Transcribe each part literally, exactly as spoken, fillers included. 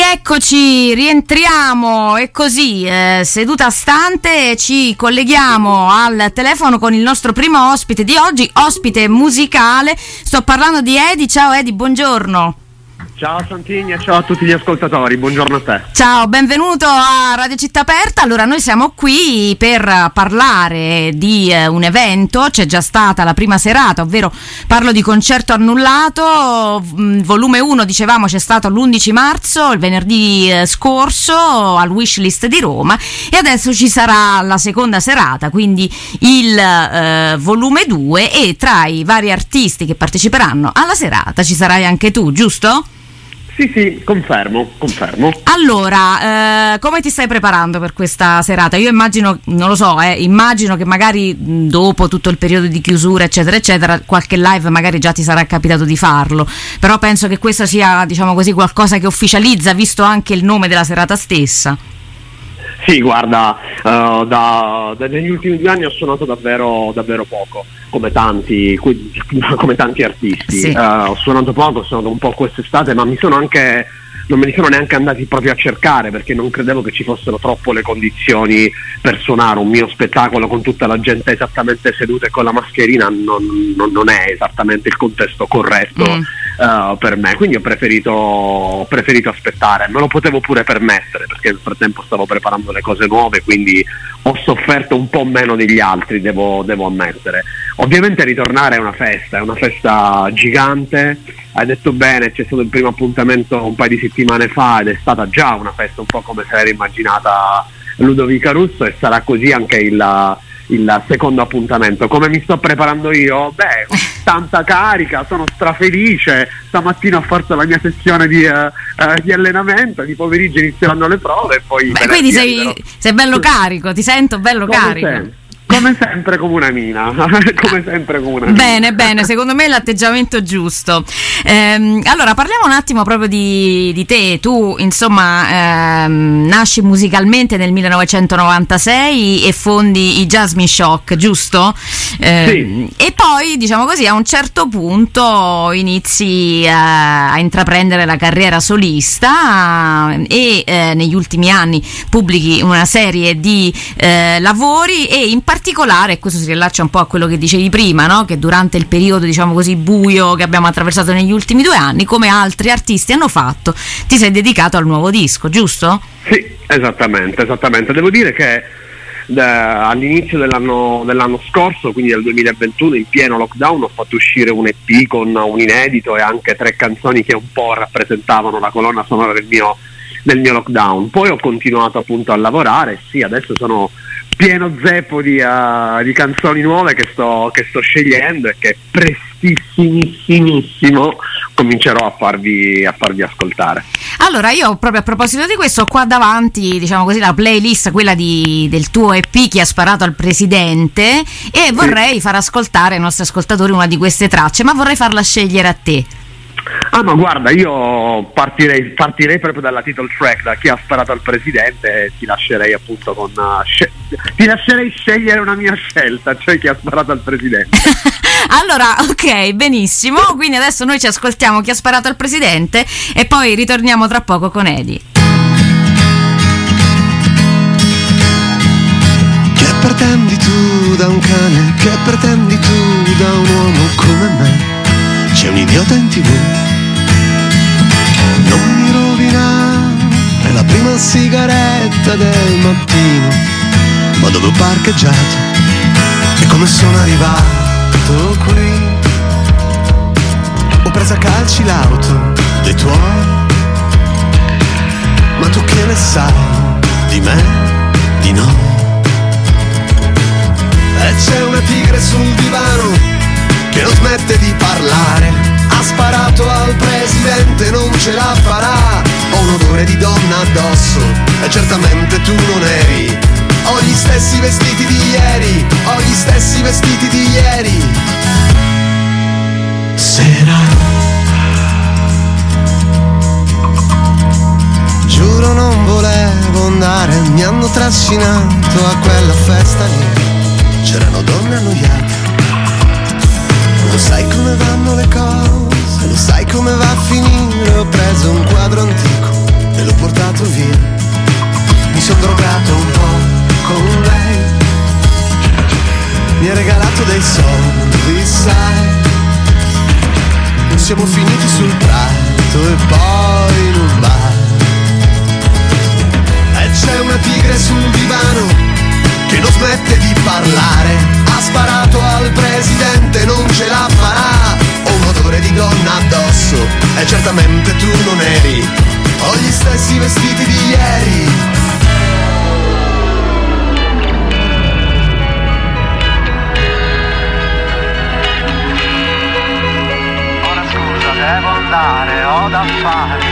rieccoci, rientriamo e così, eh, seduta stante, ci colleghiamo al telefono con il nostro primo ospite di oggi, ospite musicale. Sto parlando di Edi. Ciao Edi, buongiorno. Ciao Santini e ciao a tutti gli ascoltatori, buongiorno a te. Ciao, benvenuto a Radio Città Aperta. Allora, noi siamo qui per parlare di eh, un evento. C'è già stata la prima serata, ovvero parlo di Concerto Annullato, mh, volume uno, dicevamo, c'è stato l'undici marzo, il venerdì eh, scorso, al Wishlist di Roma, e adesso ci sarà la seconda serata, quindi il eh, volume due, e tra i vari artisti che parteciperanno alla serata ci sarai anche tu, giusto? Sì, sì, confermo, confermo. Allora, eh, come ti stai preparando per questa serata? Io immagino, non lo so, eh, immagino che magari mh, dopo tutto il periodo di chiusura, eccetera, eccetera, qualche live magari già ti sarà capitato di farlo, però penso che questo sia, diciamo così, qualcosa che ufficializza, visto anche il nome della serata stessa. Sì, guarda, uh, da, da, negli ultimi due anni ho suonato davvero, davvero poco, come tanti, come tanti artisti. Sì. Uh, ho suonato poco, ho suonato un po' quest'estate, ma mi sono anche, non me li sono neanche andati proprio a cercare, perché non credevo che ci fossero troppo le condizioni per suonare un mio spettacolo con tutta la gente esattamente seduta e con la mascherina. Non, non, non è esattamente il contesto corretto mm. uh, per me, quindi ho preferito, ho preferito aspettare. Me lo potevo pure permettere, perché nel frattempo stavo preparando le cose nuove, quindi ho sofferto un po' meno degli altri, devo, devo ammettere. Ovviamente ritornare è una festa, è una festa gigante. Hai detto bene, c'è stato il primo appuntamento un paio di settimane fa ed è stata già una festa un po' come se l'era immaginata Ludovica Russo, e sarà così anche il, il secondo appuntamento. Come mi sto preparando io? Beh, con tanta carica, sono strafelice. Stamattina ho fatto la mia sessione di, uh, uh, di allenamento, di pomeriggio inizieranno le prove e poi... Beh, quindi sei, sei bello carico, ti sento bello come carico. Sempre. Come sempre come una mina, come sempre come una mina. Bene, bene, secondo me è l'atteggiamento giusto. Ehm, allora, parliamo un attimo proprio di, di te. Tu, insomma, ehm, nasci musicalmente nel millenovecentonovantasei e fondi i Jasmine Shock, giusto? Ehm, sì. E poi, diciamo così, a un certo punto inizi a, a intraprendere la carriera solista e eh, negli ultimi anni pubblichi una serie di eh, lavori, e in particolare, e questo si riallaccia un po' a quello che dicevi prima, no? Che durante il periodo, diciamo così, buio che abbiamo attraversato negli ultimi due anni, come altri artisti hanno fatto, ti sei dedicato al nuovo disco, giusto? Sì, esattamente, esattamente. Devo dire che eh, all'inizio dell'anno, dell'anno scorso, quindi del duemilaventuno, in pieno lockdown, ho fatto uscire un E P con un inedito e anche tre canzoni che un po' rappresentavano la colonna sonora del mio, del mio lockdown. Poi ho continuato appunto a lavorare, sì, adesso sono pieno zeppo di, uh, di canzoni nuove che sto, che sto scegliendo e che prestissimissimissimo comincerò a farvi, a farvi ascoltare. Allora, io proprio a proposito di questo ho qua davanti, diciamo così, la playlist, quella di, del tuo E P Chi ha sparato al presidente, e vorrei sì. far ascoltare ai nostri ascoltatori una di queste tracce, ma vorrei farla scegliere a te. Ah, ma guarda, io partirei, partirei proprio dalla title track, da Chi ha sparato al presidente, e ti lascerei appunto con uh, sce- ti lascerei scegliere una mia scelta, cioè Chi ha sparato al presidente. Allora, ok, benissimo, quindi adesso noi ci ascoltiamo Chi ha sparato al presidente e poi ritorniamo tra poco con Edi. Che pretendi tu da un cane? Che pretendi tu da un uomo come me? C'è un idiota in tv, non mi rovina, è la prima sigaretta del mattino, ma dove ho parcheggiato e come sono arrivato qui? Ho preso a calci l'auto dei tuoi, ma tu che ne sai di me, di no? E c'è una tigre sul divano che non smette di parlare, ha sparato al presidente, non ce la farà. Ho un odore di donna addosso e certamente tu non eri. Ho gli stessi vestiti di ieri, ho gli stessi vestiti di ieri. Sera, giuro non volevo andare, mi hanno trascinato a quella festa lì. C'erano donne annoiate. Lo sai come vanno le cose, lo sai come va a finire. Ho preso un quadro antico e lo soldi, sai. Siamo finiti sul prato e poi in un bar. E c'è una tigre sul divano che non smette di parlare. Ha sparato al presidente, non ce la farà. Ho un odore di donna addosso e certamente tu non eri. Ho gli stessi vestiti di ieri. Ora scusa, devo andare, ho da fare.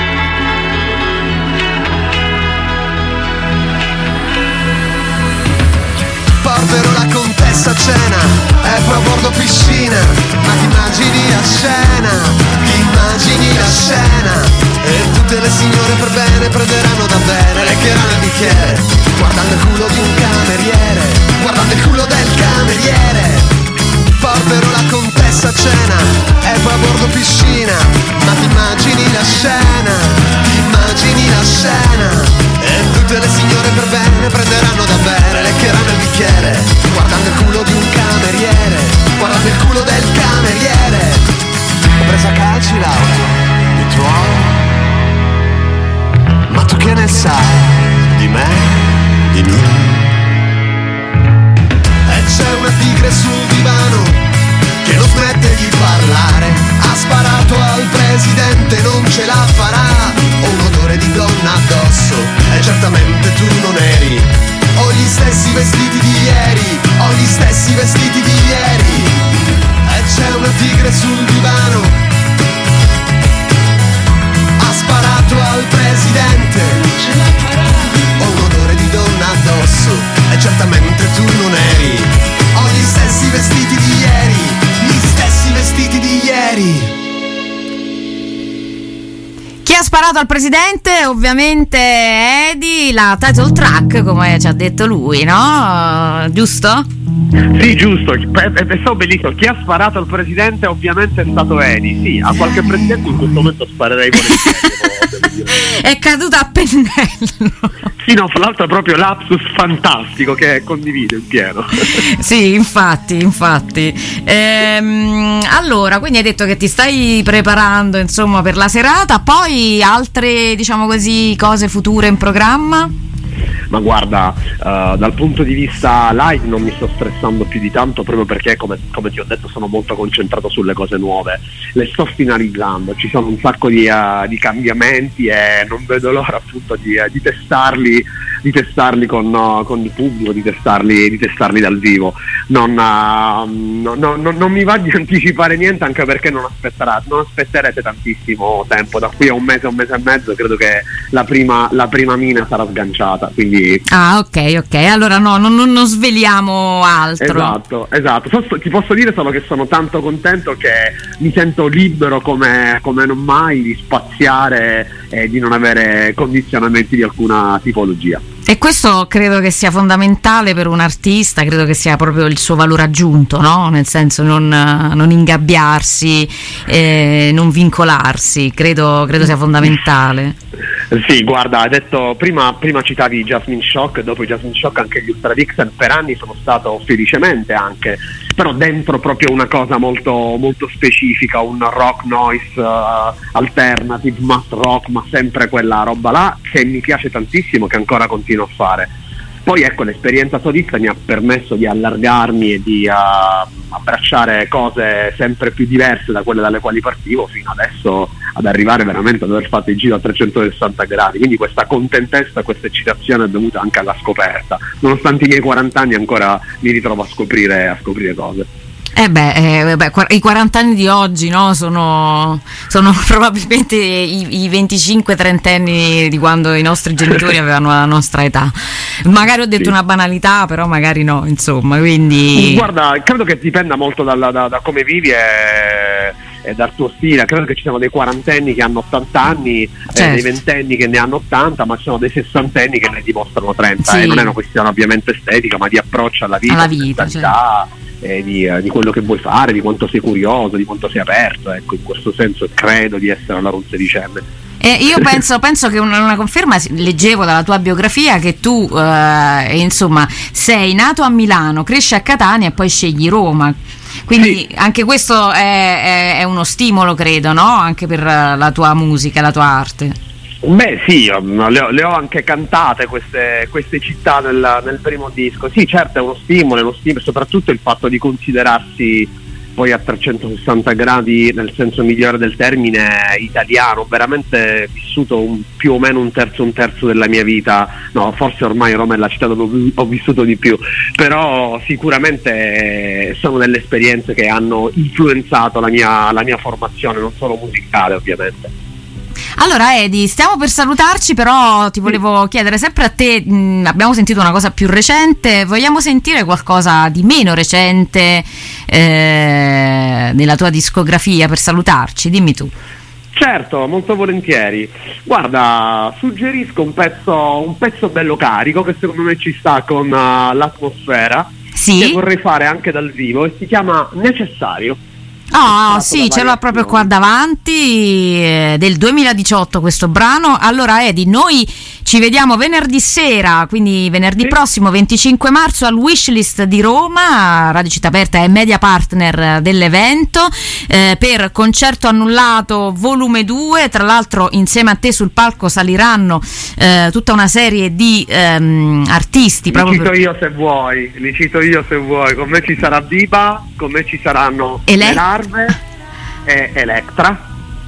Porterò la contessa a cena e poi a bordo piscina. Ma ti immagini la scena, ti immagini la scena. E tutte le signore per bene prenderanno da bere, leccheranno il bicchiere, guardando il culo di un cameriere, guardando il culo del cameriere. Porterò la contessa a cena e poi a bordo piscina. Ma ti immagini la scena, ti immagini la scena. E tutte le signore per bene prenderanno da bere, leccheranno il bicchiere, guardando il culo di un cameriere, guardando il culo del cameriere. Ho preso a calci Laura, i tuoi. Ma tu che ne sai di me, di noi? E c'è una tigre sul divano che non smette di parlare. Ha sparato al presidente, non ce la farà. Ho un odore di donna addosso e certamente tu non eri. Ho gli stessi vestiti di ieri, ho gli stessi vestiti di ieri. E c'è una tigre sul divano, ha sparato al presidente, ce la farà. Ho un odore di donna addosso e certamente tu non eri. Ho gli stessi vestiti di ieri, gli stessi vestiti di ieri. Chi ha sparato al presidente? Ovviamente Edi, la title track, come ci ha detto lui, no? Giusto? Sì, giusto, è stato bellissimo. Chi ha sparato al presidente ovviamente è stato Edi. Sì, a qualche presidente in questo momento sparerei volentieri. È caduta a pennello. Sì, no, fra l'altro è proprio lapsus fantastico che condivido in pieno. Sì, infatti, infatti. Ehm, allora, quindi hai detto che ti stai preparando, insomma, per la serata, poi altre, diciamo così, cose future in programma? Ma guarda, uh, dal punto di vista live non mi sto stressando più di tanto, proprio perché come, come ti ho detto sono molto concentrato sulle cose nuove, le sto finalizzando, ci sono un sacco di, uh, di cambiamenti e non vedo l'ora appunto di, uh, di testarli di testarli con, uh, con il pubblico, di testarli, di testarli dal vivo. Non, uh, no, no, no, non mi va di anticipare niente, anche perché non, non aspetterete tantissimo tempo, da qui a un mese, un mese e mezzo credo che la prima, la prima mina sarà sganciata, quindi... Ah, ok, ok, allora no, non, non sveliamo altro. Esatto, esatto. So, ti posso dire solo che sono tanto contento che mi sento libero come, come non mai di spaziare e di non avere condizionamenti di alcuna tipologia. E questo credo che sia fondamentale per un artista, credo che sia proprio il suo valore aggiunto, no? Nel senso non, non ingabbiarsi, eh, non vincolarsi, credo, credo sia fondamentale. Sì, guarda, hai detto prima, prima citavi Jasmine Shock, dopo Jasmine Shock anche gli Ultra Vixen, per anni sono stato felicemente anche, però dentro proprio una cosa molto, molto specifica, un rock noise uh, alternative, math rock, ma sempre quella roba là che mi piace tantissimo, che ancora continuo a fare. Poi ecco, l'esperienza solista mi ha permesso di allargarmi e di uh, abbracciare cose sempre più diverse da quelle dalle quali partivo, fino adesso ad arrivare veramente ad aver fatto il giro a trecentosessanta gradi, quindi questa contentezza, questa eccitazione è dovuta anche alla scoperta. Nonostante i miei quaranta anni ancora mi ritrovo a scoprire, a scoprire cose. Eh beh, eh, beh, i quaranta anni di oggi, no, sono, sono probabilmente i, i venticinque trenta anni di quando i nostri genitori avevano la nostra età. Magari ho detto sì. Una banalità, però magari no, insomma, quindi... Guarda, credo che dipenda molto dalla, da, da come vivi e, e dal tuo stile. Credo che ci siano dei quarantenni che hanno ottanta anni, certo. eh, dei ventenni che ne hanno ottanta, ma ci sono dei sessantenni che ne dimostrano trenta. Sì. E non è una questione ovviamente estetica, ma di approccio alla vita, alla vita, certo. Eh, di, eh, di quello che vuoi fare, di quanto sei curioso, di quanto sei aperto, ecco, in questo senso credo di essere alla sedicenne. Eh, io penso, penso che una, una conferma, leggevo dalla tua biografia che tu eh, insomma sei nato a Milano, cresci a Catania e poi scegli Roma, Quindi sì, anche questo è, è, è uno stimolo, credo, no? Anche per la tua musica, la tua arte. Beh sì, le ho, le ho anche cantate queste, queste città nel, nel primo disco. Sì, certo, è uno stimolo, è uno stimolo, soprattutto il fatto di considerarsi poi a trecentosessanta gradi, nel senso migliore del termine, italiano. Ho veramente vissuto un, più o meno un terzo un terzo della mia vita, no, forse ormai Roma è la città dove ho vissuto di più, però sicuramente sono delle esperienze che hanno influenzato la mia, la mia formazione, non solo musicale ovviamente. Allora Edi, stiamo per salutarci, però ti volevo chiedere sempre a te, mh, abbiamo sentito una cosa più recente, vogliamo sentire qualcosa di meno recente eh, nella tua discografia per salutarci? Dimmi tu. Certo, molto volentieri. Guarda, suggerisco un pezzo, un pezzo bello carico che secondo me ci sta con uh, l'atmosfera, sì, che vorrei fare anche dal vivo, e si chiama Necessario. Ah, oh, sì, ce l'ho proprio qua davanti, eh, del duemiladiciotto questo brano. Allora Edi, noi ci vediamo venerdì sera, quindi venerdì sì, prossimo venticinque marzo al Wishlist di Roma. Radio Città Aperta è media partner dell'evento, eh, per Concerto Annullato volume due. Tra l'altro insieme a te sul palco saliranno eh, tutta una serie di ehm, artisti. Li cito per... io se vuoi, li cito io se vuoi. Con me ci sarà Biba, con me ci saranno Ele- le larve e Electra.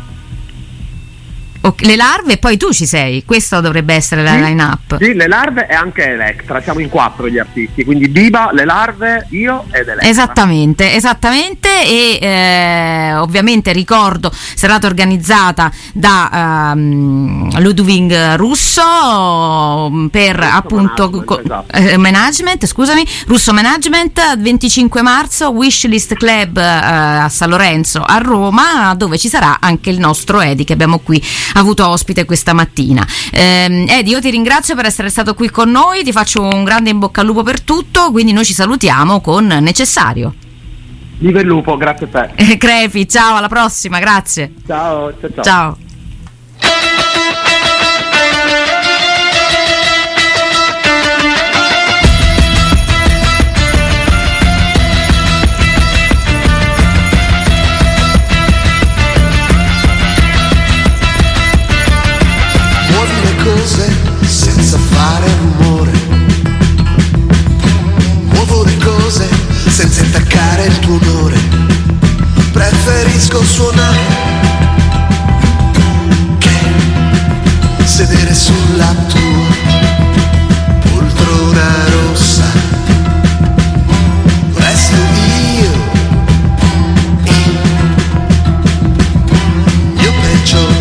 Le larve e poi tu ci sei, questa dovrebbe essere la sì, line-up. Sì, le larve e anche Electra, siamo in quattro gli artisti, quindi Biba, le larve, io ed Electra. Esattamente, esattamente, e eh, ovviamente ricordo, serata organizzata da um, Ludwig Russo per Russo appunto management, co- esatto. eh, management, scusami, Russo Management, venticinque marzo, Wishlist Club eh, a San Lorenzo a Roma, dove ci sarà anche il nostro Edi che abbiamo qui avuto ospite questa mattina. Eh, Edi, io ti ringrazio per essere stato qui con noi, ti faccio un grande in bocca al lupo per tutto, quindi noi ci salutiamo con Necessario. Viva il lupo, grazie a te. Eh, Crepi, ciao, alla prossima, grazie. Ciao, ciao, ciao. Ciao. Senza fare rumore, muovo le cose senza intaccare il tuo odore. Preferisco suonare che sedere sulla tua poltrona rossa. Resto io, il mio peggio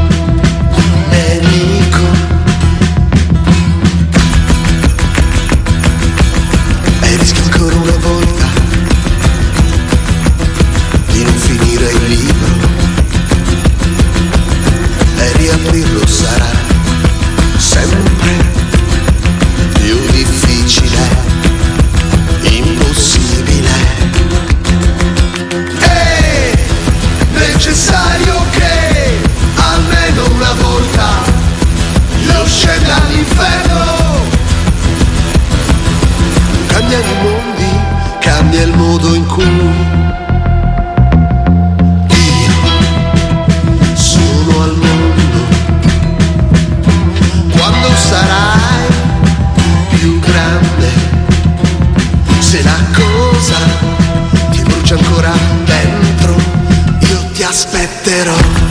aprirlo sarà sempre più difficile, impossibile. È necessario che almeno una volta io scenda all'inferno. Cambiano i mondi, cambia il modo in cui sarai più grande, se la cosa ti brucia ancora dentro, io ti aspetterò.